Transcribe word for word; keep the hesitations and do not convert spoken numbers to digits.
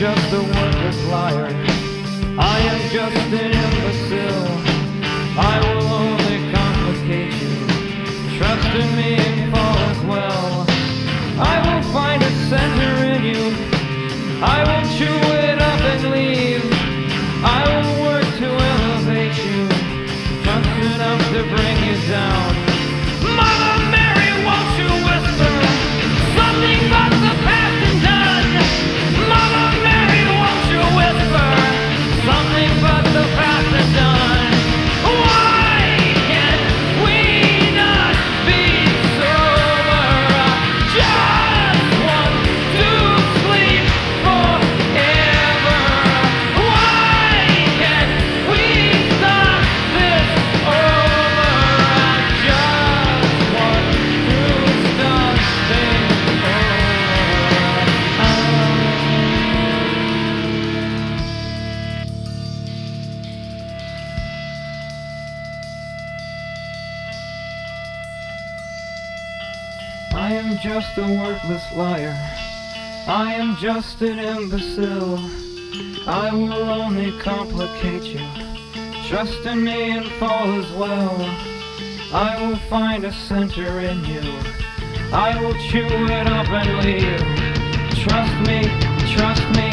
just a worthless liar. I am just an imbecile. I will only complicate you. Trust in me and fall as well. I will find a center in you. I will chew it up and leave. I will work to elevate you, just enough to bring you down. Mother Mary, won't you whisper something but the past and done? Mother Mary, won't you whisper something but the past and done? Why can't we not be sober? I just want to sleep forever. Why can't we start this over? I just want to start this I am just a worthless liar. I am just an imbecile. I will only complicate you. Trust in me and fall as well. I will find a center in you. I will chew it up and leave. Trust me, trust me.